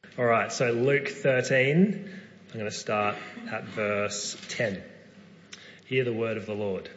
All right, so Luke 13, I'm going to start at verse 10. Hear the word of the Lord.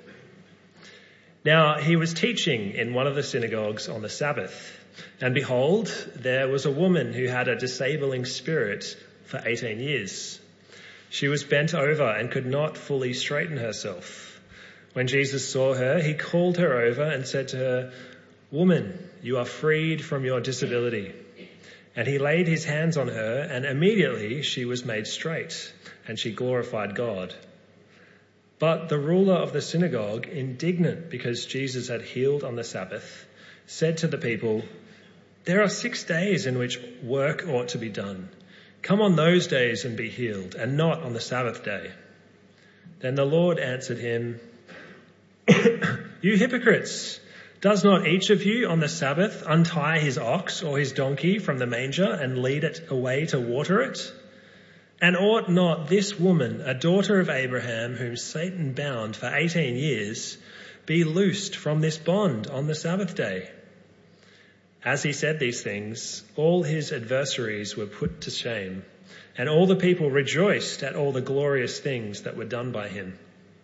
Now he was teaching in one of the synagogues on the Sabbath, and behold, there was a woman who had a disabling spirit for 18 years. She was bent over and could not fully straighten herself. When Jesus saw her, he called her over and said to her, "Woman, you are freed from your disability." And he laid his hands on her, and immediately she was made straight, and she glorified God. But the ruler of the synagogue, indignant because Jesus had healed on the Sabbath, said to the people, "There are 6 days in which work ought to be done. Come on those days and be healed, and not on the Sabbath day." Then the Lord answered him, "You hypocrites! Does not each of you on the Sabbath untie his ox or his donkey from the manger and lead it away to water it? And ought not this woman, a daughter of Abraham, whom Satan bound for 18 years, be loosed from this bond on the Sabbath day?" As he said these things, all his adversaries were put to shame, and all the people rejoiced at all the glorious things that were done by him.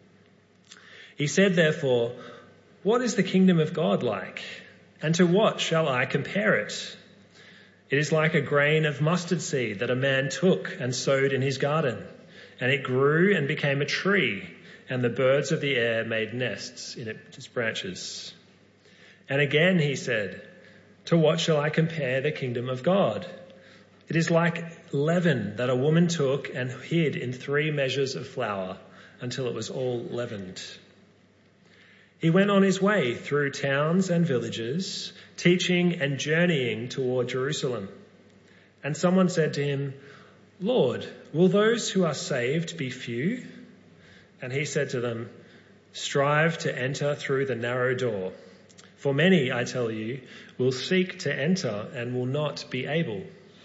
He said, therefore, "What is the kingdom of God like? And to what shall I compare it? It is like a grain of mustard seed that a man took and sowed in his garden, and it grew and became a tree, and the birds of the air made nests in its branches." And again he said, "To what shall I compare the kingdom of God? It is like leaven that a woman took and hid in 3 measures of flour until it was all leavened." He went on his way through towns and villages, teaching and journeying toward Jerusalem. And someone said to him, "Lord, will those who are saved be few?" And he said to them, "Strive to enter through the narrow door. For many, I tell you, will seek to enter and will not be able.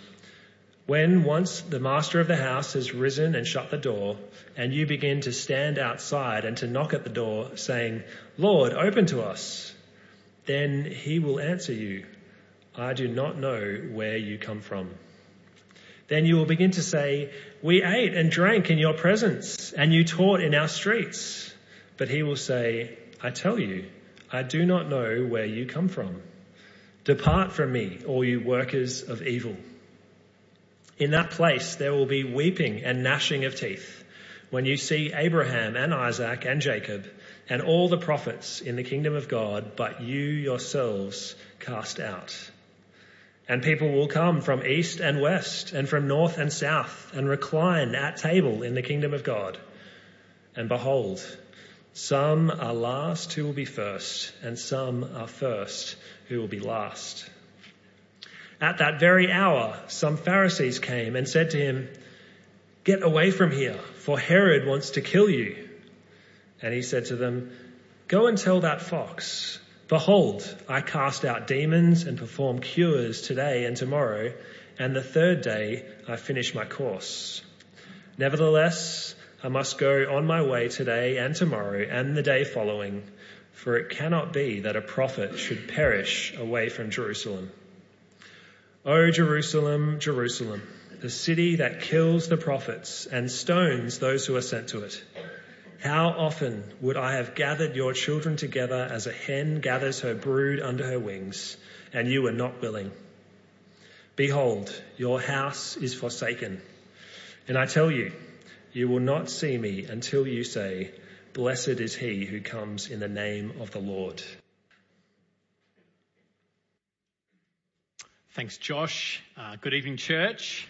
When once the master of the house has risen and shut the door, and you begin to stand outside and to knock at the door, saying, 'Lord, open to us,' then he will answer you, 'I do not know where you come from.' Then you will begin to say, 'We ate and drank in your presence, and you taught in our streets.' But he will say, 'I tell you, I do not know where you come from. Depart from me, all you workers of evil.' In that place there will be weeping and gnashing of teeth when you see Abraham and Isaac and Jacob and all the prophets in the kingdom of God, but you yourselves cast out. And people will come from east and west and from north and south and recline at table in the kingdom of God. And behold, some are last who will be first, and some are first who will be last." At that very hour, some Pharisees came and said to him, "Get away from here, for Herod wants to kill you." And he said to them, "Go and tell that fox, 'Behold, I cast out demons and perform cures today and tomorrow, and the third day I finish my course. Nevertheless, I must go on my way today and tomorrow and the day following, for it cannot be that a prophet should perish away from Jerusalem. O Jerusalem, Jerusalem, the city that kills the prophets and stones those who are sent to it. How often would I have gathered your children together as a hen gathers her brood under her wings, and you were not willing. Behold, your house is forsaken. And I tell you, you will not see me until you say, 'Blessed is he who comes in the name of the Lord.'" Thanks, Josh. Good evening, church.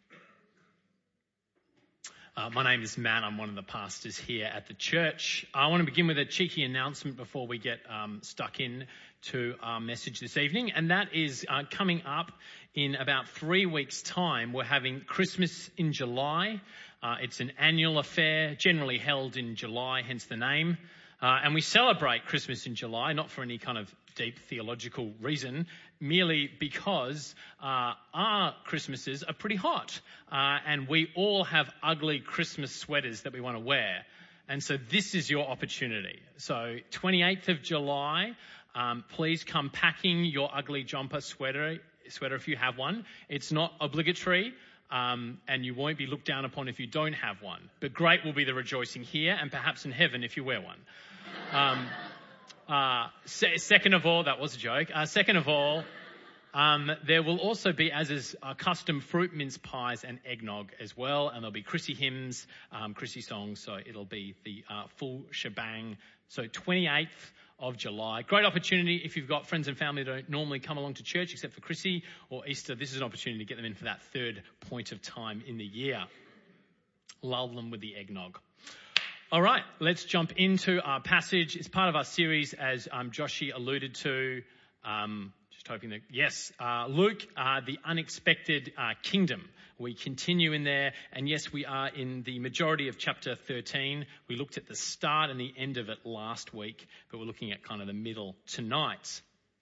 My name is Matt. I'm one of the pastors here at the church. I want to begin with a cheeky announcement before we get stuck in to our message this evening, and that is coming up in about 3 weeks' time. We're having Christmas in July. It's an annual affair, generally held in July, hence the name. And we celebrate Christmas in July, not for any kind of deep theological reason, merely because our Christmases are pretty hot, and we all have ugly Christmas sweaters that we want to wear. And so this is your opportunity. So 28th of July, please come packing your ugly jumper sweater sweater if you have one. It's not obligatory, and you won't be looked down upon if you don't have one. But great will be the rejoicing here and perhaps in heaven if you wear one. Second of all, that was a joke. Second of all, there will also be, as is custom, fruit mince pies and eggnog as well. And there'll be Chrissy hymns, Chrissy songs. So it'll be the full shebang. So 28th of July. Great opportunity if you've got friends and family that don't normally come along to church except for Chrissy or Easter. This is an opportunity to get them in for that third point of time in the year. Lull them with the eggnog. All right, let's jump into our passage. It's part of our series, as Joshi alluded to. Just hoping that, yes, Luke, the unexpected kingdom. We continue in there, and yes, we are in the majority of chapter 13. We looked at the start and the end of it last week, but we're looking at kind of the middle tonight.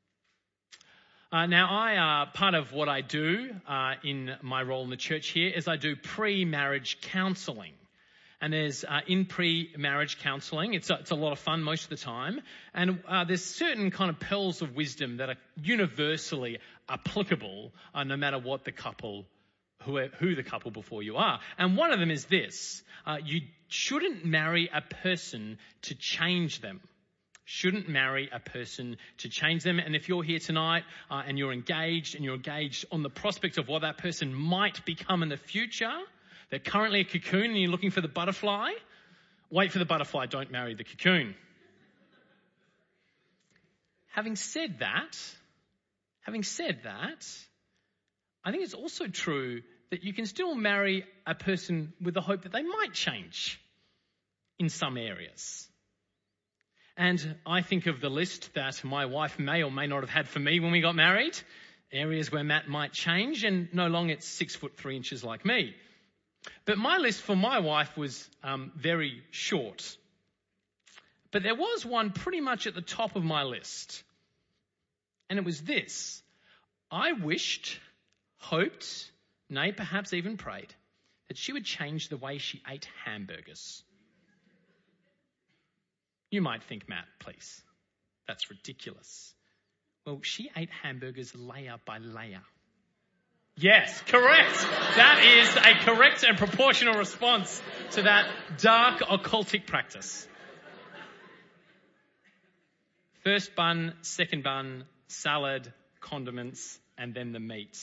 Now, part of what I do in my role in the church here is I do pre-marriage counselling. And there's in pre-marriage counselling, it's a lot of fun most of the time. And there's certain kind of pearls of wisdom that are universally applicable no matter what the couple, who the couple before you are. And one of them is this. You shouldn't marry a person to change them. Shouldn't marry a person to change them. And if you're here tonight and you're engaged on the prospect of what that person might become in the future, they're currently a cocoon and you're looking for the butterfly, wait for the butterfly, don't marry the cocoon. Having said that, I think it's also true that you can still marry a person with the hope that they might change in some areas. And I think of the list that my wife may or may not have had for me when we got married, areas where Matt might change and no longer it's 6'3" like me. But my list for my wife was very short. But there was one pretty much at the top of my list. And it was this. I wished, hoped, nay, perhaps even prayed, that she would change the way she ate hamburgers. You might think, Matt, please, that's ridiculous. Well, she ate hamburgers layer by layer. Yes, correct. That is a correct and proportional response to that dark occultic practice. First bun, second bun, salad, condiments, and then the meat.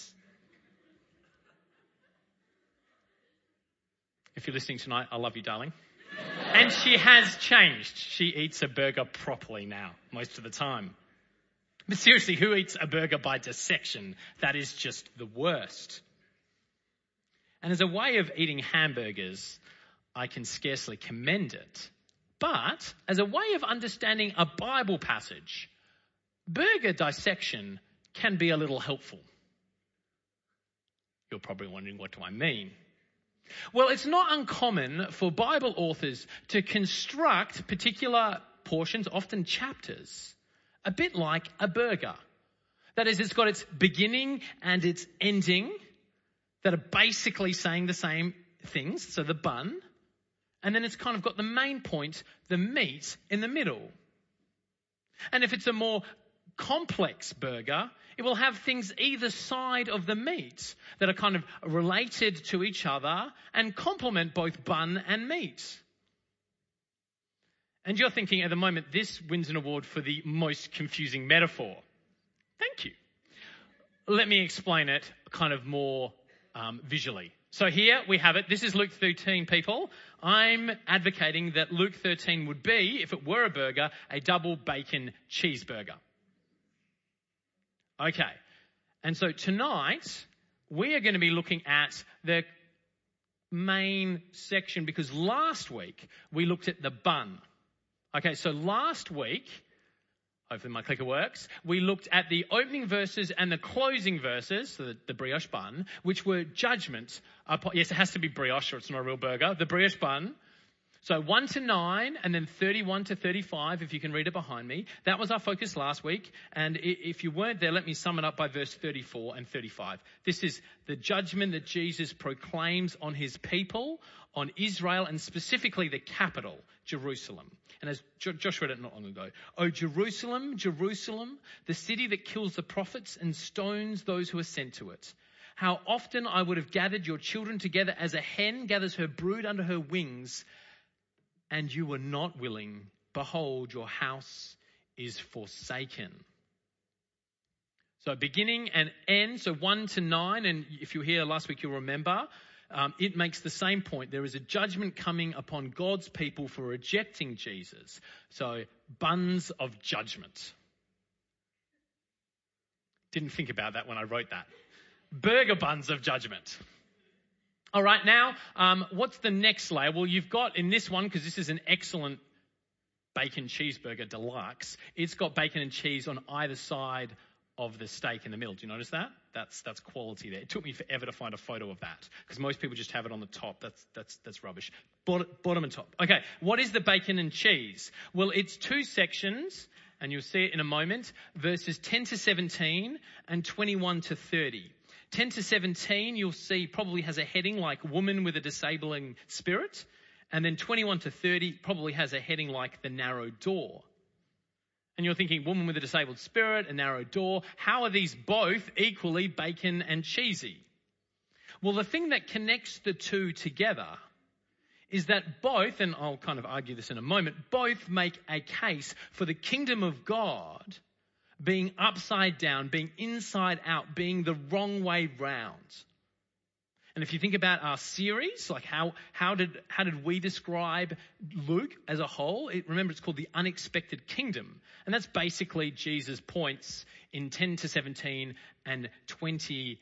If you're listening tonight, I love you, darling. And she has changed. She eats a burger properly now, most of the time. But seriously, who eats a burger by dissection? That is just the worst. And as a way of eating hamburgers, I can scarcely commend it. But as a way of understanding a Bible passage, burger dissection can be a little helpful. You're probably wondering, what do I mean? Well, it's not uncommon for Bible authors to construct particular portions, often chapters, a bit like a burger. That is, it's got its beginning and its ending that are basically saying the same things, so the bun, and then it's kind of got the main point, the meat, in the middle. And if it's a more complex burger, it will have things either side of the meat that are kind of related to each other and complement both bun and meat. And you're thinking at the moment, this wins an award for the most confusing metaphor. Thank you. Let me explain it kind of more visually. So here we have it. This is Luke 13, people. I'm advocating that Luke 13 would be, if it were a burger, a double bacon cheeseburger. Okay. And so tonight, we are going to be looking at the main section because last week we looked at the bun. Okay, so last week, hopefully my clicker works, we looked at the opening verses and the closing verses, so the brioche bun, which were judgment. Yes, it has to be brioche or it's not a real burger. The brioche bun, So 1 to 9 and then 31 to 35, if you can read it behind me. That was our focus last week. And if you weren't there, let me sum it up by verse 34 and 35. This is the judgment that Jesus proclaims on his people, on Israel, and specifically the capital, Jerusalem. And as Josh read it not long ago, "O Jerusalem, Jerusalem, the city that kills the prophets and stones those who are sent to it. How often I would have gathered your children together as a hen gathers her brood under her wings, and you were not willing. Behold, your house is forsaken." So beginning and end, so 1 to 9, and if you were here last week, you'll remember, it makes the same point. There is a judgment coming upon God's people for rejecting Jesus. So buns of judgment. Didn't think about that when I wrote that. Burger buns of judgment. All right, now, what's the next layer? Well, you've got in this one, because this is an excellent bacon cheeseburger deluxe, it's got bacon and cheese on either side of the steak in the middle. Do you notice that? That's quality there. It took me forever to find a photo of that, because most people just have it on the top. That's rubbish. Bottom and top. Okay, what is the bacon and cheese? Well, it's two sections, and you'll see it in a moment, verses 10 to 17 and 21 to 30. 10 to 17, you'll see probably has a heading like woman with a disabling spirit. And then 21 to 30 probably has a heading like the narrow door. And you're thinking, woman with a disabled spirit, a narrow door. How are these both equally bacon and cheesy? Well, the thing that connects the two together is that both, and I'll kind of argue this in a moment, both make a case for the kingdom of God being upside down, being inside out, being the wrong way round. And if you think about our series, like how did we describe Luke as a whole? Remember, it's called the unexpected kingdom. And that's basically Jesus' points in 10 to 17 and 22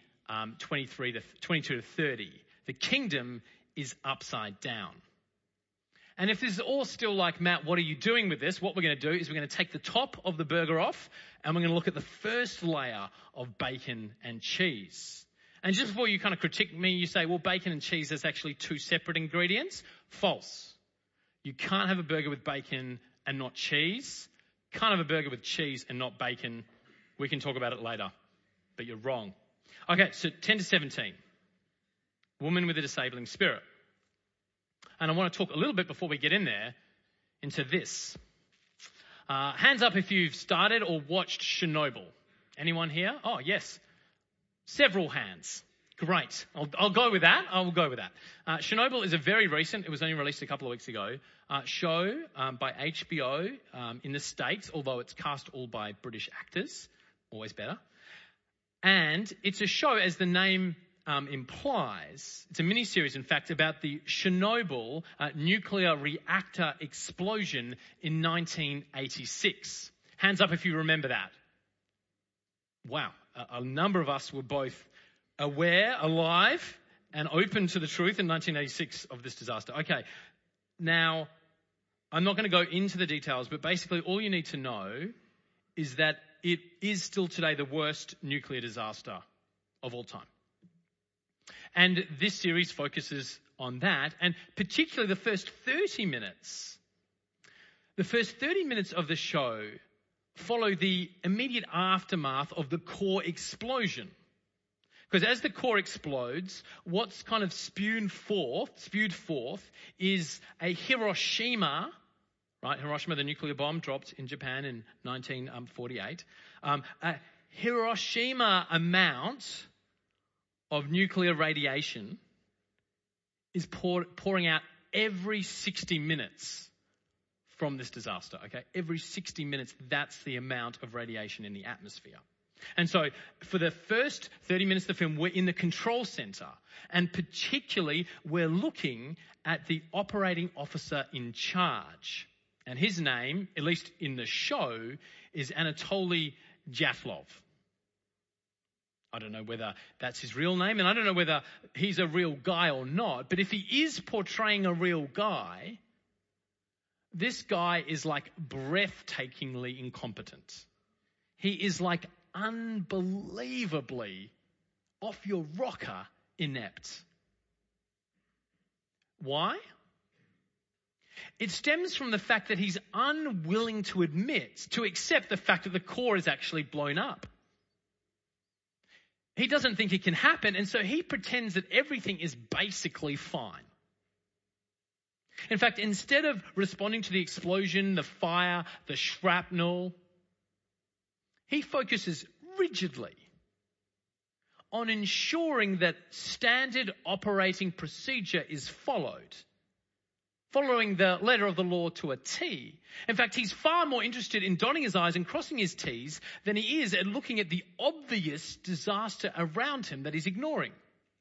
to 30. The kingdom is upside down. And if this is all still like, Matt, what are you doing with this? What we're going to do is we're going to take the top of the burger off and we're going to look at the first layer of bacon and cheese. And just before you kind of critique me, you say, well, bacon and cheese is actually two separate ingredients. False. You can't have a burger with bacon and not cheese. Can't have a burger with cheese and not bacon. We can talk about it later, but you're wrong. Okay, so 10 to 17. Woman with a disabling spirit. And I want to talk a little bit before we get in there into this. Hands up if you've started or watched Chernobyl. Anyone here? Oh, yes. Several hands. Great. I'll go with that. I will go with that. Chernobyl is a very recent, it was only released a couple of weeks ago, show by HBO in the States, although it's cast all by British actors. Always better. And it's a show, as the name implies, it's a mini-series, in fact, about the Chernobyl nuclear reactor explosion in 1986. Hands up if you remember that. Wow. A number of us were both aware, alive, and open to the truth in 1986 of this disaster. Okay. Now, I'm not going to go into the details, but basically all you need to know is that it is still today the worst nuclear disaster of all time. And this series focuses on that, and particularly the first 30 minutes. The first 30 minutes of the show follow the immediate aftermath of the core explosion. Because as the core explodes, what's kind of spewed forth is a Hiroshima, right? Hiroshima, the nuclear bomb dropped in Japan in 1948. A Hiroshima amount of nuclear radiation is pouring out every 60 minutes from this disaster, okay? Every 60 minutes, that's the amount of radiation in the atmosphere. And so for the first 30 minutes of the film, we're in the control center. And particularly, we're looking at the operating officer in charge. And his name, at least in the show, is Anatoly Dyatlov. I don't know whether that's his real name, and I don't know whether he's a real guy or not. But if he is portraying a real guy, this guy is like breathtakingly incompetent. He is like unbelievably off your rocker inept. Why? It stems from the fact that he's unwilling to accept the fact that the core is actually blown up. He doesn't think it can happen, and so he pretends that everything is basically fine. In fact, instead of responding to the explosion, the fire, the shrapnel, he focuses rigidly on ensuring that standard operating procedure is followed, following the letter of the law to a T. In fact, he's far more interested in dotting his I's and crossing his T's than he is at looking at the obvious disaster around him that he's ignoring.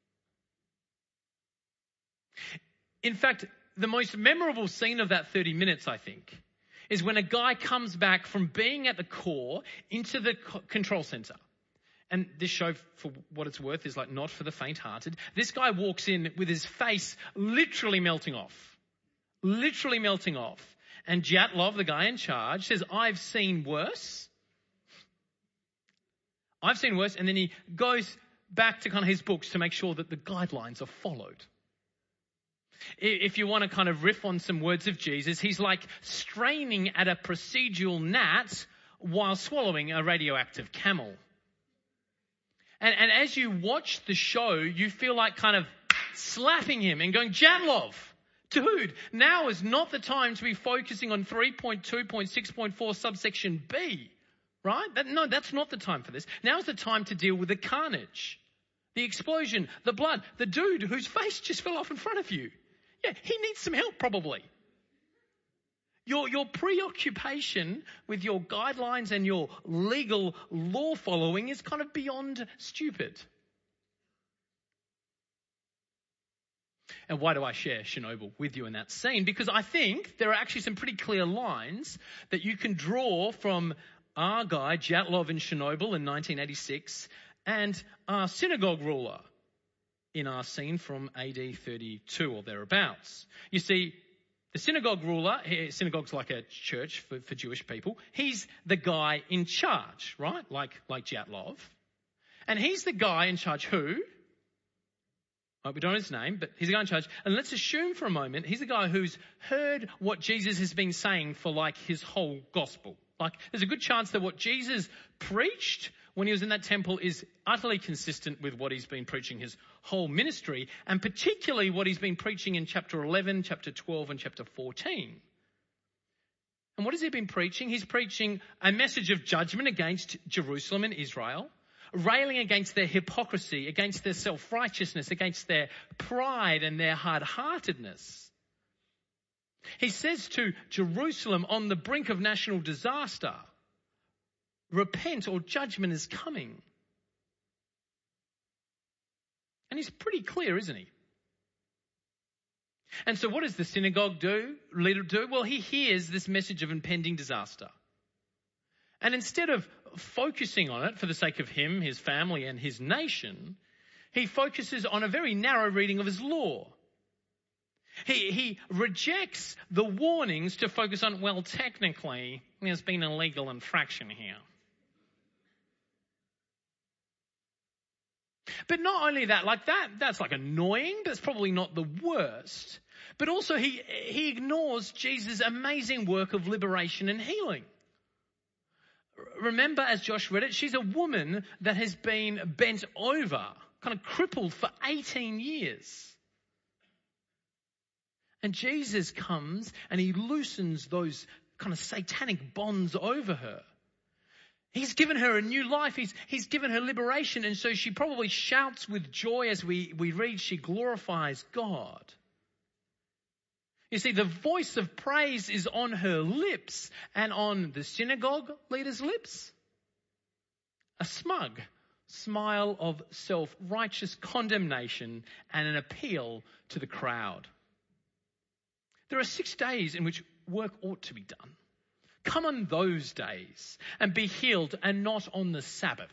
In fact, the most memorable scene of that 30 minutes, I think, is when a guy comes back from being at the core into the control center. And this show, for what it's worth, is like not for the faint-hearted. This guy walks in with his face literally melting off. Literally melting off. And Dyatlov, the guy in charge, says, I've seen worse. I've seen worse. And then he goes back to kind of his books to make sure that the guidelines are followed. If you want to kind of riff on some words of Jesus, he's like straining at a procedural gnat while swallowing a radioactive camel. And as you watch the show, you feel like kind of slapping him and going, Dyatlov, dude, now is not the time to be focusing on 3.2.6.4 subsection B, right? That's not the time for this. Now's the time to deal with the carnage, the explosion, the blood, the dude whose face just fell off in front of you. Yeah, he needs some help probably. Your preoccupation with your guidelines and your legal law following is kind of beyond stupid. And why do I share Chernobyl with you in that scene? Because I think there are actually some pretty clear lines that you can draw from our guy, Dyatlov in Chernobyl in 1986, and our synagogue ruler in our scene from AD 32 or thereabouts. You see, the synagogue ruler, synagogue's like a church for Jewish people, he's the guy in charge, right? Like Dyatlov. And he's the guy in charge who? We don't know his name, but he's the guy in charge. And let's assume for a moment he's the guy who's heard what Jesus has been saying for like his whole gospel. Like there's a good chance that what Jesus preached when he was in that temple is utterly consistent with what he's been preaching his whole ministry, and particularly what he's been preaching in chapter 11, chapter 12, and chapter 14. And what has he been preaching? He's preaching a message of judgment against Jerusalem and Israel, railing against their hypocrisy, against their self-righteousness, against their pride and their hard-heartedness. He says to Jerusalem on the brink of national disaster, repent or judgment is coming. And he's pretty clear, isn't he? And so what does the synagogue leader do? Well, he hears this message of impending disaster. And instead of focusing on it for the sake of him, his family, and his nation, he focuses on a very narrow reading of his law. He rejects the warnings to focus on, well, technically, there's been a legal infraction here. But not only that, that's like annoying, but it's probably not the worst. But also he ignores Jesus' amazing work of liberation and healing. Remember, as Josh read it, she's a woman that has been bent over, kind of crippled for 18 years. And Jesus comes and he loosens those kind of satanic bonds over her. He's given her a new life. He's given her liberation. And so she probably shouts with joy as we read, she glorifies God. You see, the voice of praise is on her lips, and on the synagogue leader's lips, a smug smile of self-righteous condemnation and an appeal to the crowd. There are 6 days in which work ought to be done. Come on those days and be healed, and not on the Sabbath.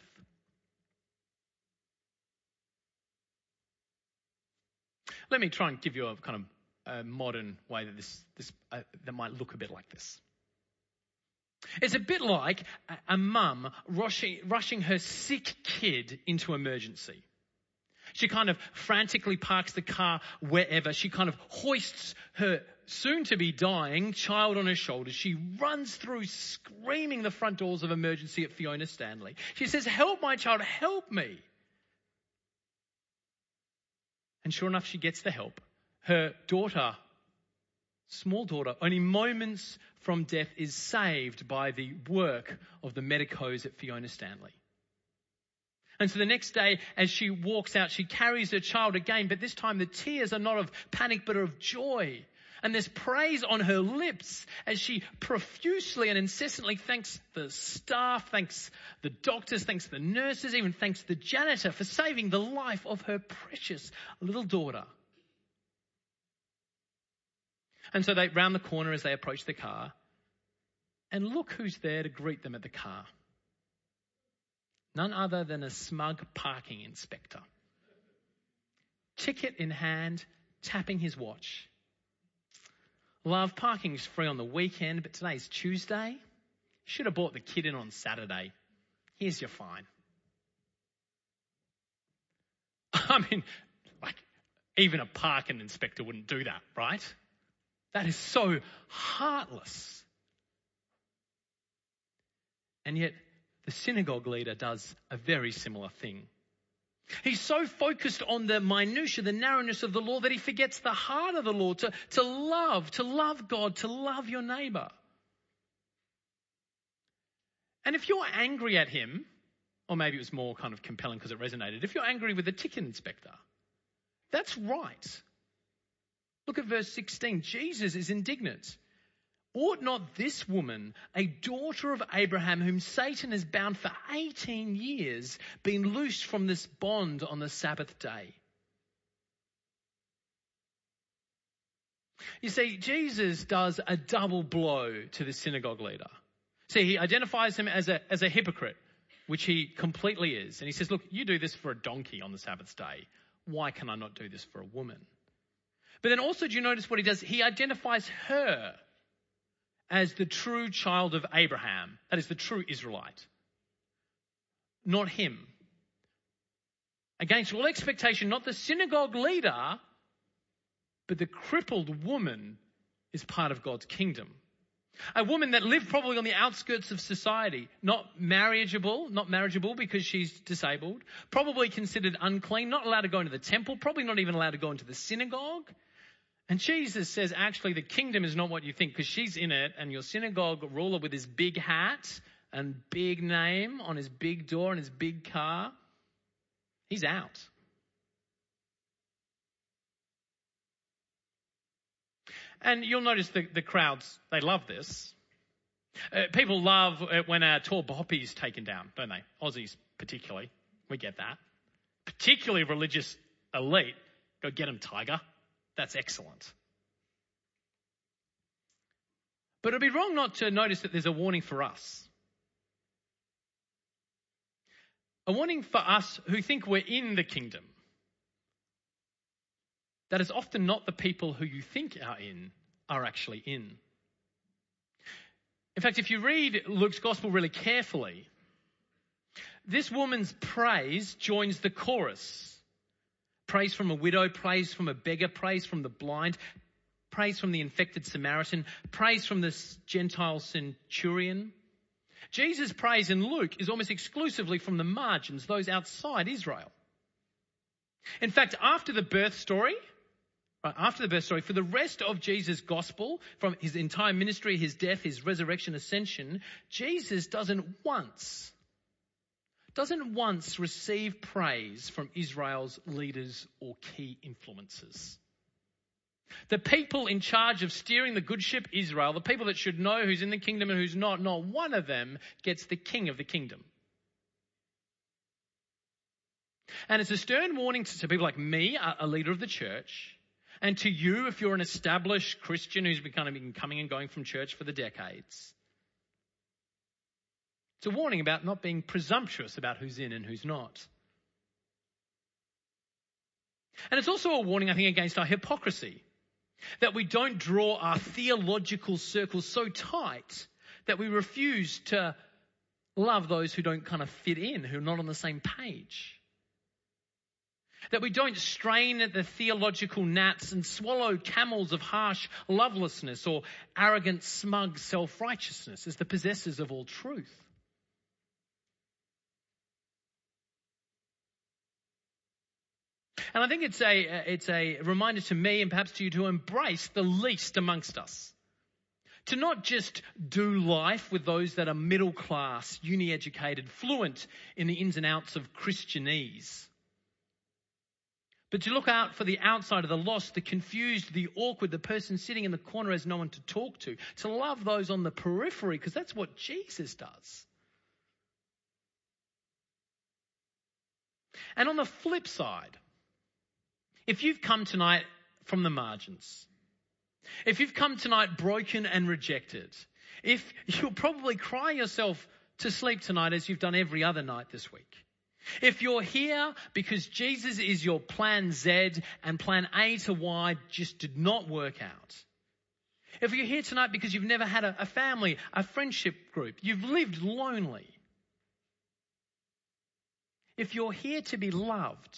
Let me try and give you a kind of a modern way that that might look a bit like this. It's a bit like a mum rushing her sick kid into emergency. She kind of frantically parks the car wherever. She kind of hoists her soon-to-be dying child on her shoulders, she runs through screaming the front doors of emergency at Fiona Stanley. She says, "Help my child, help me." And sure enough, she gets the help. Her daughter, small daughter, only moments from death, is saved by the work of the medicos at Fiona Stanley. And so the next day, as she walks out, she carries her child again, but this time the tears are not of panic, but of joy. And there's praise on her lips as she profusely and incessantly thanks the staff, thanks the doctors, thanks the nurses, even thanks the janitor for saving the life of her precious little daughter. And so they round the corner as they approach the car, and look who's there to greet them at the car. None other than a smug parking inspector. Ticket in hand, tapping his watch. "Love, parking's free on the weekend, but today's Tuesday. Should have brought the kid in on Saturday. Here's your fine." I mean, even a parking inspector wouldn't do that, right? That is so heartless. And yet, the synagogue leader does a very similar thing. He's so focused on the minutiae, the narrowness of the law, that he forgets the heart of the law, to love God, to love your neighbor. And if you're angry at him, or maybe it was more kind of compelling because it resonated, if you're angry with the ticket inspector, that's right. Look at verse 16. Jesus is indignant. "Ought not this woman, a daughter of Abraham, whom Satan has bound for 18 years, been loosed from this bond on the Sabbath day?" You see, Jesus does a double blow to the synagogue leader. See, he identifies him as a hypocrite, which he completely is. And he says, "Look, you do this for a donkey on the Sabbath day. Why can I not do this for a woman?" But then also, do you notice what he does? He identifies her as the true child of Abraham. That is the true Israelite. Not him. Against all expectation, not the synagogue leader, but the crippled woman is part of God's kingdom. A woman that lived probably on the outskirts of society, not marriageable because she's disabled, probably considered unclean, not allowed to go into the temple, probably not even allowed to go into the synagogue. And Jesus says, actually, the kingdom is not what you think, because she's in it, and your synagogue ruler with his big hat and big name on his big door and his big car, he's out. And you'll notice the crowds, they love this. People love it when a tall poppy is taken down, don't they? Aussies particularly. We get that. Particularly religious elite. Go get him, tiger. That's excellent. But it'd be wrong not to notice that there's a warning for us. A warning for us who think we're in the kingdom. That is often not the people who you think are actually in. In fact, if you read Luke's gospel really carefully, this woman's praise joins the chorus. Praise from a widow, praise from a beggar, praise from the blind, praise from the infected Samaritan, praise from the Gentile centurion. Jesus' praise in Luke is almost exclusively from the margins, those outside Israel. In fact, after the birth story, for the rest of Jesus' gospel, from his entire ministry, his death, his resurrection, ascension, Jesus doesn't once receive praise from Israel's leaders or key influencers. The people in charge of steering the good ship Israel, the people that should know who's in the kingdom and who's not one of them gets the king of the kingdom. And it's a stern warning to people like me, a leader of the church, and to you if you're an established Christian who's been coming and going from church for the decades. It's a warning about not being presumptuous about who's in and who's not. And it's also a warning, I think, against our hypocrisy. That we don't draw our theological circles so tight that we refuse to love those who don't kind of fit in, who are not on the same page. That we don't strain at the theological gnats and swallow camels of harsh lovelessness or arrogant, smug self-righteousness as the possessors of all truth. And I think it's a reminder to me and perhaps to you to embrace the least amongst us. To not just do life with those that are middle class, uni-educated, fluent in the ins and outs of Christianese. But to look out for the outsider, the lost, the confused, the awkward, the person sitting in the corner has no one to talk to. To love those on the periphery, because that's what Jesus does. And on the flip side, if you've come tonight from the margins, if you've come tonight broken and rejected, if you'll probably cry yourself to sleep tonight as you've done every other night this week. If you're here because Jesus is your plan Z and plan A to Y just did not work out. If you're here tonight because you've never had a family, a friendship group, you've lived lonely. If you're here to be loved,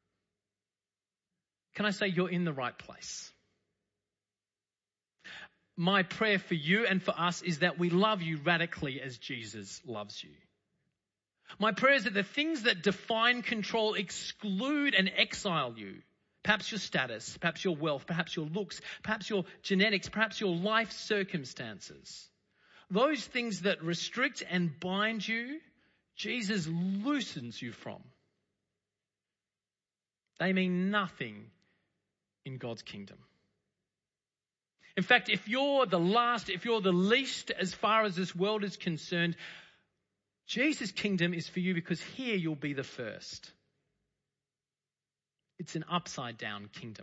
can I say you're in the right place? My prayer for you and for us is that we love you radically as Jesus loves you. My prayer is that the things that define control, exclude and exile you, perhaps your status, perhaps your wealth, perhaps your looks, perhaps your genetics, perhaps your life circumstances, those things that restrict and bind you, Jesus loosens you from. They mean nothing in God's kingdom. In fact, if you're the last, if you're the least as far as this world is concerned, Jesus' kingdom is for you because here you'll be the first. It's an upside down kingdom.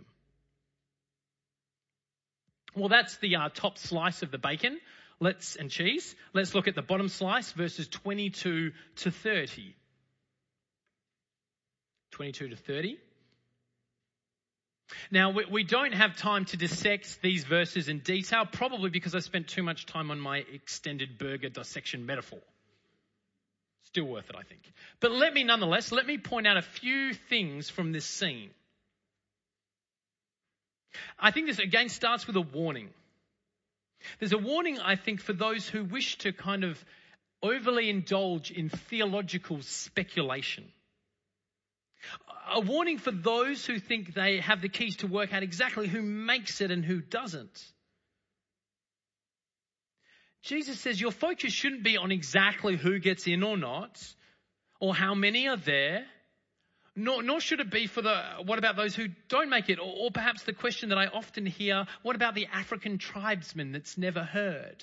Well, that's the top slice of the bacon and cheese. Let's look at the bottom slice, verses 22 to 30. 22 to 30. Now, we don't have time to dissect these verses in detail, probably because I spent too much time on my extended burger dissection metaphor. Still worth it, I think. But let me point out a few things from this scene. I think this again starts with a warning. There's a warning, I think, for those who wish to kind of overly indulge in theological speculation. A warning for those who think they have the keys to work out exactly who makes it and who doesn't. Jesus says your focus shouldn't be on exactly who gets in or not, or how many are there, nor should it be for what about those who don't make it, or perhaps the question that I often hear, what about the African tribesman that's never heard?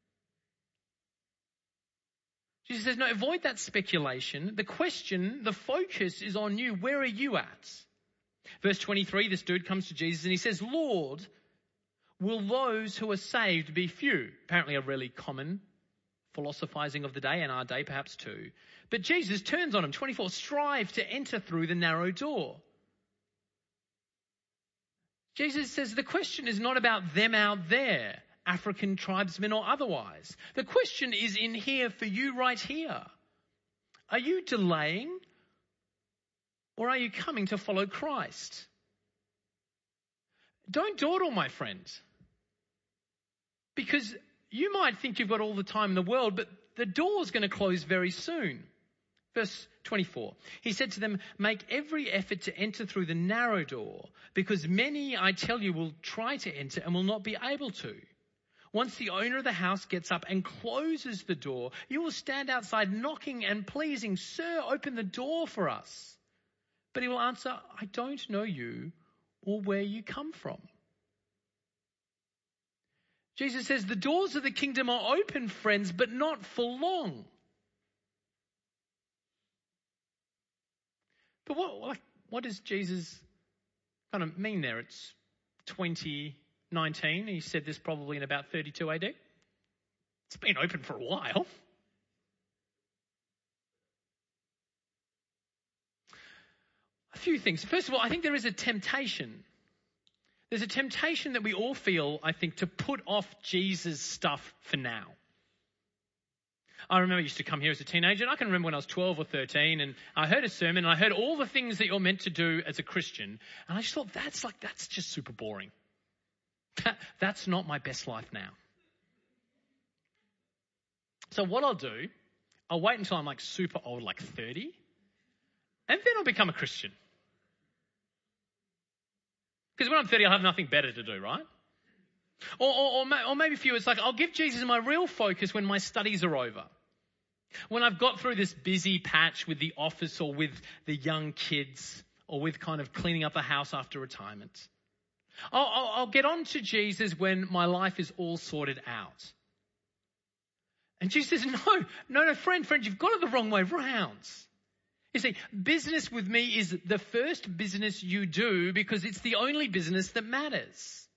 Jesus says, no, avoid that speculation. The question, the focus is on you. Where are you at? Verse 23, this dude comes to Jesus and he says, Lord, will those who are saved be few? Apparently a really common philosophizing of the day, and our day perhaps too. But Jesus turns on him, 24, strive to enter through the narrow door. Jesus says the question is not about them out there, African tribesmen or otherwise. The question is in here for you right here. Are you delaying or are you coming to follow Christ? Don't dawdle, my friend. Because you might think you've got all the time in the world, but the door's going to close very soon. Verse 24, he said to them, make every effort to enter through the narrow door, because many, I tell you, will try to enter and will not be able to. Once the owner of the house gets up and closes the door, you will stand outside knocking and pleasing, Sir, open the door for us. But he will answer, I don't know you or where you come from. Jesus says the doors of the kingdom are open, friends, but not for long. But what does Jesus kind of mean there? It's 2019. He said this probably in about 32 AD. It's been open for a while. A few things. First of all, I think there is a temptation. There's a temptation that we all feel, I think, to put off Jesus' stuff for now. I remember I used to come here as a teenager, and I can remember when I was 12 or 13, and I heard a sermon, and I heard all the things that you're meant to do as a Christian, and I just thought, that's just super boring. That's not my best life now. So what I'll do, I'll wait until I'm like super old, like 30, and then I'll become a Christian. Because when I'm 30, I'll have nothing better to do, right? Or maybe for you, it's like I'll give Jesus my real focus when my studies are over. When I've got through this busy patch with the office or with the young kids or with kind of cleaning up the house after retirement. I'll get on to Jesus when my life is all sorted out. And Jesus says, no, friend, you've got it the wrong way round. You see, business with me is the first business you do because it's the only business that matters.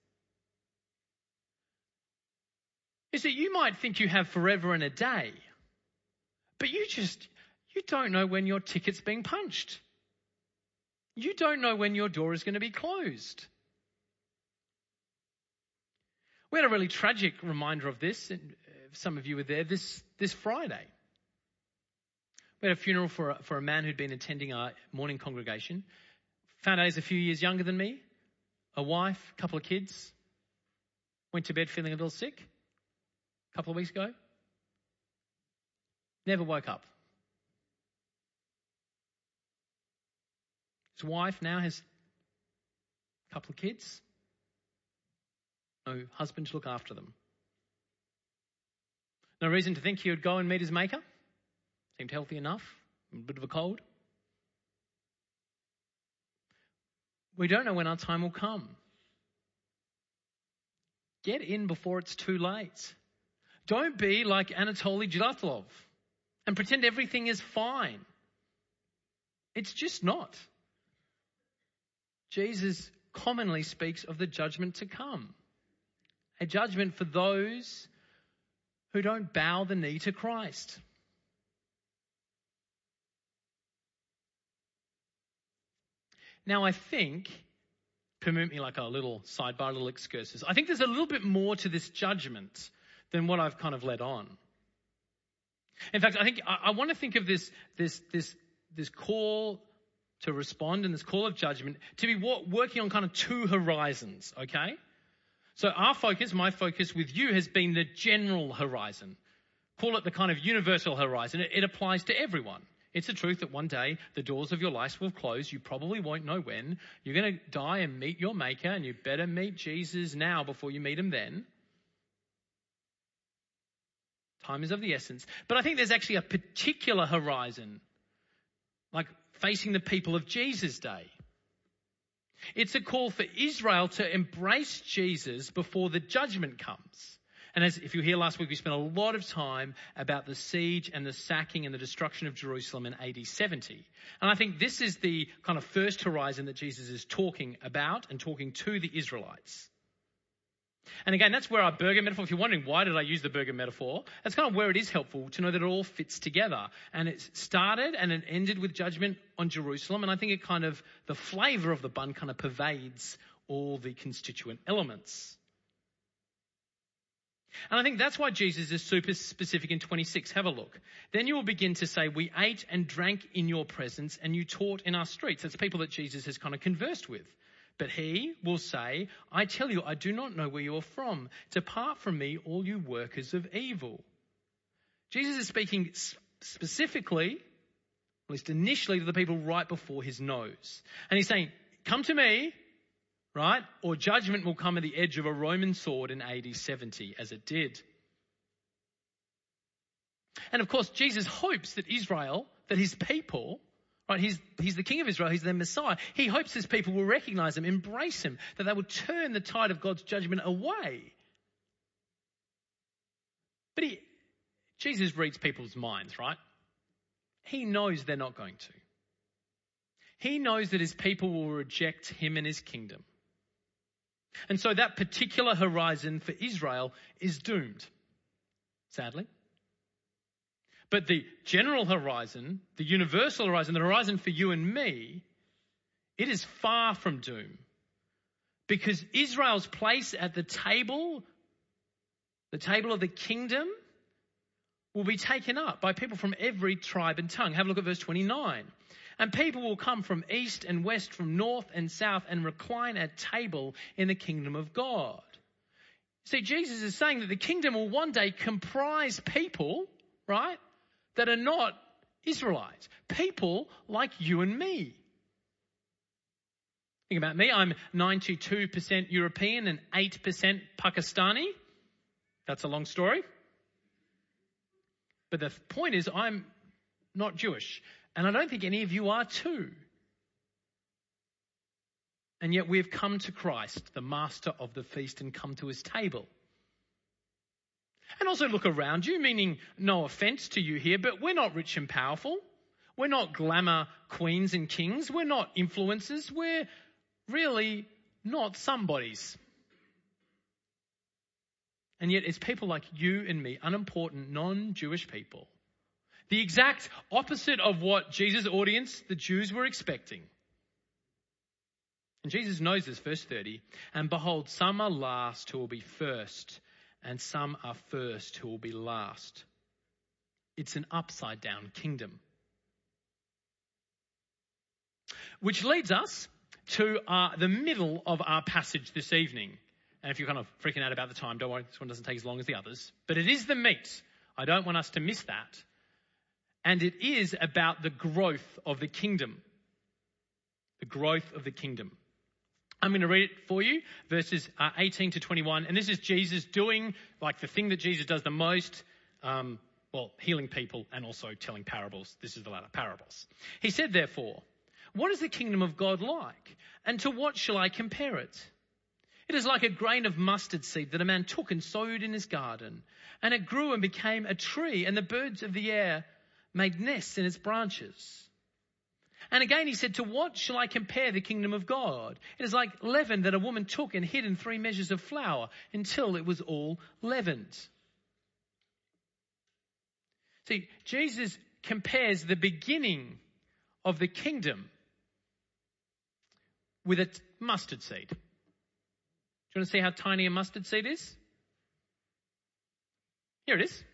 You see, you might think you have forever and a day, but you don't know when your ticket's being punched. You don't know when your door is going to be closed. We had a really tragic reminder of this, and some of you were there this Friday. We had a funeral for a man who'd been attending our morning congregation. Found out he's a few years younger than me, a wife, a couple of kids. Went to bed feeling a little sick a couple of weeks ago. Never woke up. His wife now has a couple of kids. No husband to look after them. No reason to think he would go and meet his maker. Seemed healthy enough. A bit of a cold. We don't know when our time will come. Get in before it's too late. Don't be like Anatoly Geratlov and pretend everything is fine. It's just not. Jesus commonly speaks of the judgment to come. A judgment for those who don't bow the knee to Christ. Now I think, permit me like a little sidebar, a little excursus. I think there's a little bit more to this judgment than what I've kind of led on. In fact, I think I want to think of this call to respond and this call of judgment to be working on kind of two horizons, okay? So my focus with you has been the general horizon. Call it the kind of universal horizon. It applies to everyone. It's the truth that one day the doors of your life will close. You probably won't know when. You're going to die and meet your maker, and you better meet Jesus now before you meet him then. Time is of the essence. But I think there's actually a particular horizon, like facing the people of Jesus' day. It's a call for Israel to embrace Jesus before the judgment comes. And if you were here last week, we spent a lot of time about the siege and the sacking and the destruction of Jerusalem in AD 70. And I think this is the kind of first horizon that Jesus is talking about and talking to the Israelites. And again, that's where our burger metaphor, if you're wondering why did I use the burger metaphor, that's kind of where it is helpful to know that it all fits together. And it started and it ended with judgment on Jerusalem. And I think the flavour of the bun kind of pervades all the constituent elements. And I think that's why Jesus is super specific in 26. Have a look. Then you will begin to say, we ate and drank in your presence and you taught in our streets. That's people that Jesus has kind of conversed with. But he will say, I tell you, I do not know where you are from. Depart from me, all you workers of evil. Jesus is speaking specifically, at least initially, to the people right before his nose. And he's saying, come to me, right? Or judgment will come at the edge of a Roman sword in AD 70, as it did. And of course, Jesus hopes that Israel, that his people, right, he's the king of Israel, he's their Messiah. He hopes his people will recognize him, embrace him, that they will turn the tide of God's judgment away. But Jesus reads people's minds, right? He knows they're not going to. He knows that his people will reject him and his kingdom. And so that particular horizon for Israel is doomed, sadly. But the general horizon, the universal horizon, the horizon for you and me, it is far from doom. Because Israel's place at the table of the kingdom, will be taken up by people from every tribe and tongue. Have a look at verse 29. And people will come from east and west, from north and south, and recline at table in the kingdom of God. See, Jesus is saying that the kingdom will one day comprise people, right, that are not Israelites. People like you and me. Think about me. I'm 92% European and 8% Pakistani. That's a long story. But the point is, I'm not Jewish. And I don't think any of you are too. And yet we've come to Christ, the master of the feast, and come to his table. And also look around you, meaning no offense to you here, but we're not rich and powerful. We're not glamour queens and kings. We're not influencers. We're really not somebodies. And yet it's people like you and me, unimportant, non-Jewish people. The exact opposite of what Jesus' audience, the Jews, were expecting. And Jesus knows this, verse 30. And behold, some are last who will be first, and some are first who will be last. It's an upside down kingdom. Which leads us to the middle of our passage this evening. And if you're kind of freaking out about the time, don't worry, this one doesn't take as long as the others. But it is the meat. I don't want us to miss that. And it is about the growth of the kingdom. The growth of the kingdom. I'm going to read it for you, verses 18 to 21. And this is Jesus doing like the thing that Jesus does the most, healing people and also telling parables. This is the latter, parables. He said, therefore, what is the kingdom of God like? And to what shall I compare it? It is like a grain of mustard seed that a man took and sowed in his garden. And it grew and became a tree, and the birds of the air made nests in its branches. And again he said, to what shall I compare the kingdom of God? It is like leaven that a woman took and hid in 3 measures of flour until it was all leavened. See, Jesus compares the beginning of the kingdom with a mustard seed. Do you want to see how tiny a mustard seed is? Here it is.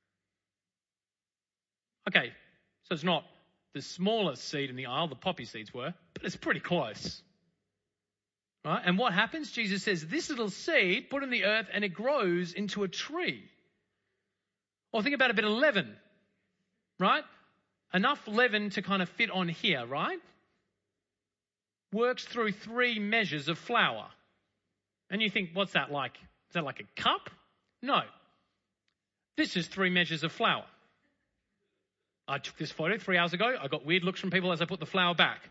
Okay, so it's not the smallest seed in the aisle, the poppy seeds were, but it's pretty close. Right? And what happens? Jesus says, this little seed, put in the earth, and it grows into a tree. Or think about a bit of leaven, right? Enough leaven to kind of fit on here, right? Works through 3 measures of flour. And you think, what's that like? Is that like a cup? No. This is 3 measures of flour. I took this photo 3 hours ago. I got weird looks from people as I put the flour back.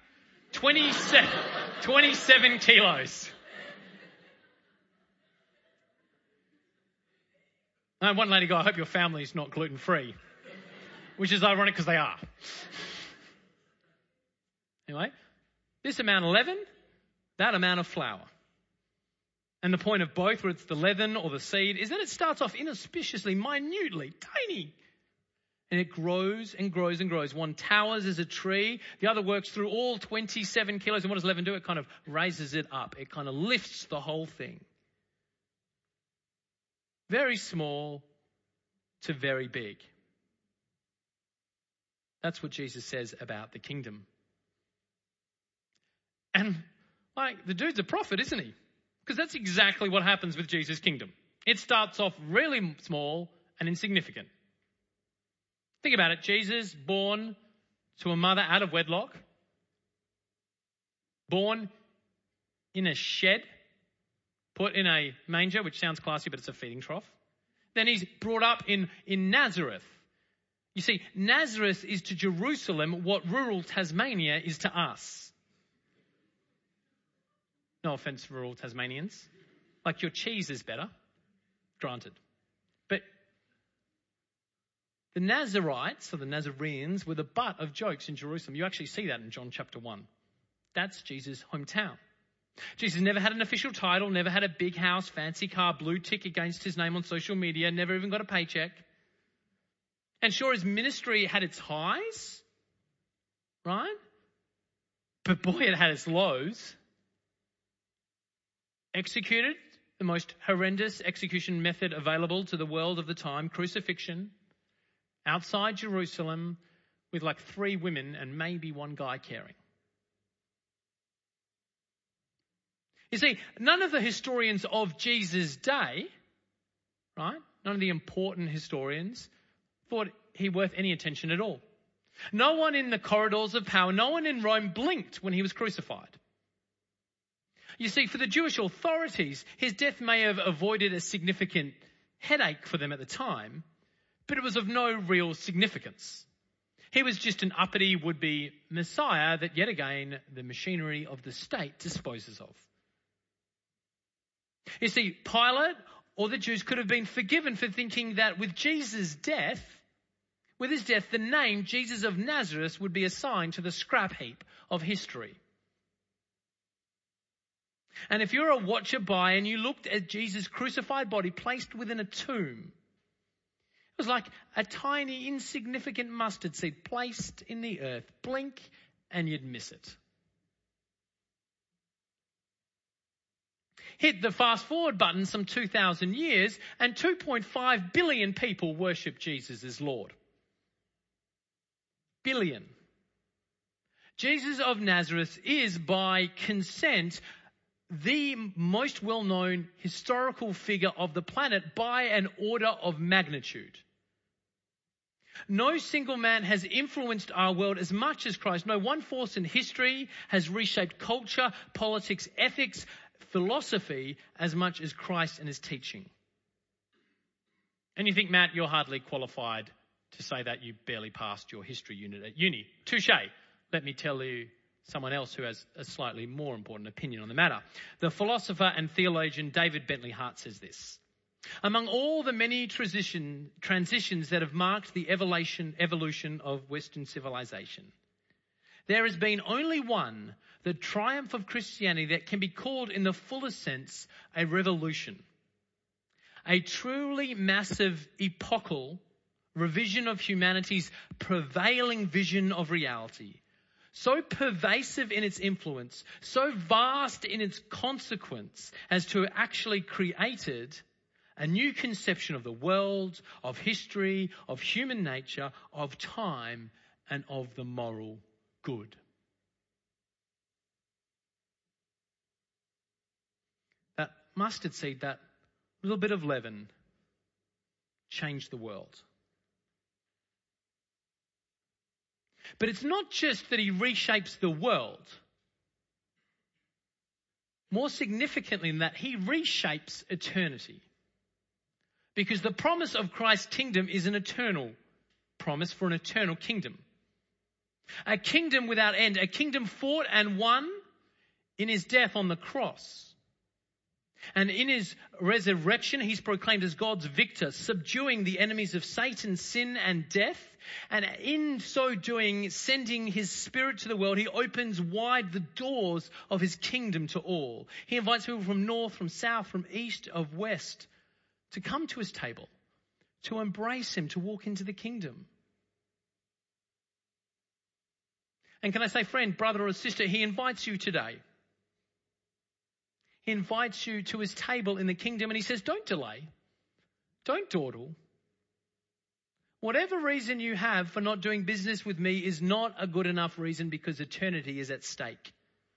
27 kilos. And one lady go, I hope your family's not gluten-free. Which is ironic because they are. Anyway, this amount of leaven, that amount of flour. And the point of both, whether it's the leaven or the seed, is that it starts off inauspiciously, minutely, tiny. And it grows and grows and grows. One towers as a tree. The other works through all 27 kilos. And what does leaven do? It kind of raises it up. It kind of lifts the whole thing. Very small to very big. That's what Jesus says about the kingdom. And like, the dude's a prophet, isn't he? Because that's exactly what happens with Jesus' kingdom. It starts off really small and insignificant. Think about it. Jesus, born to a mother out of wedlock. Born in a shed. Put in a manger, which sounds classy, but it's a feeding trough. Then he's brought up in Nazareth. You see, Nazareth is to Jerusalem what rural Tasmania is to us. No offense, rural Tasmanians. Like, your cheese is better. Granted. But the Nazarites, or the Nazarenes, were the butt of jokes in Jerusalem. You actually see that in John chapter 1. That's Jesus' hometown. Jesus never had an official title, never had a big house, fancy car, blue tick against his name on social media, never even got a paycheck. And sure, his ministry had its highs, right? But boy, it had its lows. Executed, the most horrendous execution method available to the world of the time, crucifixion. outside Jerusalem with like 3 women and maybe 1 guy caring. You see, none of the historians of Jesus' day, right? None of the important historians thought he worth any attention at all. No one in the corridors of power, no one in Rome blinked when he was crucified. You see, for the Jewish authorities, his death may have avoided a significant headache for them at the time, but it was of no real significance. He was just an uppity would-be Messiah that yet again the machinery of the state disposes of. You see, Pilate or the Jews could have been forgiven for thinking that with his death, the name Jesus of Nazareth would be assigned to the scrap heap of history. And if you're a watcher by and you looked at Jesus' crucified body placed within a tomb, it was like a tiny, insignificant mustard seed placed in the earth. Blink and you'd miss it. Hit the fast forward button some 2,000 years and 2.5 billion people worship Jesus as Lord. Billion. Jesus of Nazareth is by consent the most well-known historical figure of the planet by an order of magnitude. No single man has influenced our world as much as Christ. No one force in history has reshaped culture, politics, ethics, philosophy as much as Christ and his teaching. And you think, Matt, you're hardly qualified to say that. You barely passed your history unit at uni. Touche. Let me tell you someone else who has a slightly more important opinion on the matter. The philosopher and theologian David Bentley Hart says this: among all the many transitions that have marked the evolution of Western civilization, there has been only one, the triumph of Christianity, that can be called in the fullest sense a revolution. A truly massive epochal revision of humanity's prevailing vision of reality. So pervasive in its influence, so vast in its consequence as to have actually created a new conception of the world, of history, of human nature, of time, and of the moral good. That mustard seed, that little bit of leaven, changed the world. But it's not just that he reshapes the world. More significantly than that, he reshapes eternity. Because the promise of Christ's kingdom is an eternal promise for an eternal kingdom. A kingdom without end, a kingdom fought and won in his death on the cross. And in his resurrection, he's proclaimed as God's victor, subduing the enemies of Satan, sin and death. And in so doing, sending his Spirit to the world, he opens wide the doors of his kingdom to all. He invites people from north, from south, from east, of west, to come to his table, to embrace him, to walk into the kingdom. And can I say, friend, brother or sister, he invites you today. He invites you to his table in the kingdom and he says, don't delay. Don't dawdle. Whatever reason you have for not doing business with me is not a good enough reason, because eternity is at stake.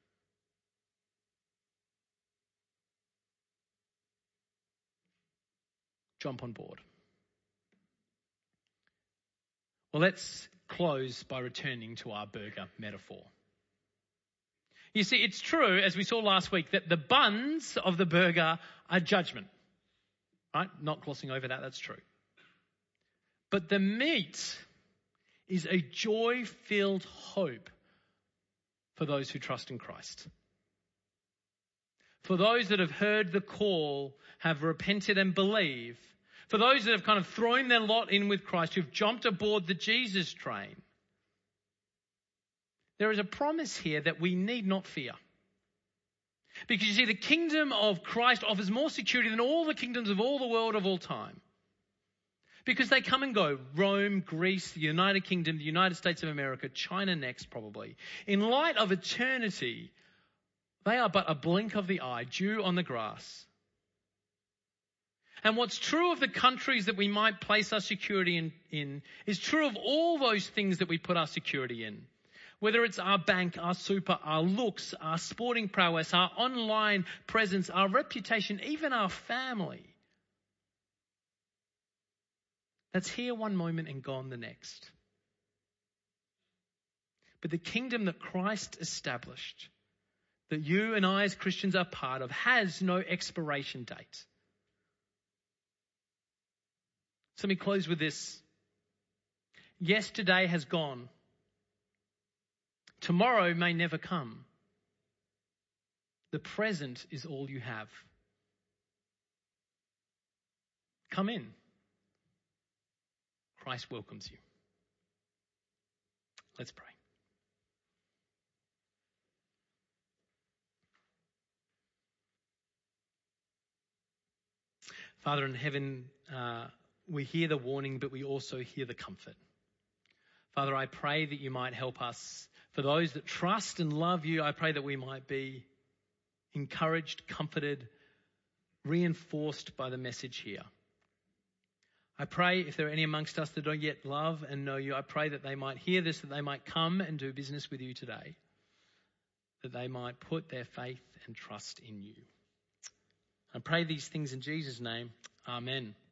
Jump on board. Well, let's close by returning to our burger metaphor. You see, it's true, as we saw last week, that the buns of the burger are judgment. Right? Not glossing over that, that's true. But the meat is a joy-filled hope for those who trust in Christ. For those that have heard the call, have repented and believe. For those that have kind of thrown their lot in with Christ, who've jumped aboard the Jesus train. There is a promise here that we need not fear. Because you see, the kingdom of Christ offers more security than all the kingdoms of all the world of all time. Because they come and go. Rome, Greece, the United Kingdom, the United States of America, China next probably. In light of eternity, they are but a blink of the eye, dew on the grass. And what's true of the countries that we might place our security in is true of all those things that we put our security in. Whether it's our bank, our super, our looks, our sporting prowess, our online presence, our reputation, even our family. That's here one moment and gone the next. But the kingdom that Christ established, that you and I as Christians are part of, has no expiration date. So let me close with this. Yesterday has gone. Tomorrow may never come. The present is all you have. Come in. Christ welcomes you. Let's pray. Father in heaven, we hear the warning, but we also hear the comfort. Father, I pray that you might help us. For those that trust and love you, I pray that we might be encouraged, comforted, reinforced by the message here. I pray if there are any amongst us that don't yet love and know you, I pray that they might hear this, that they might come and do business with you today, that they might put their faith and trust in you. I pray these things in Jesus' name. Amen.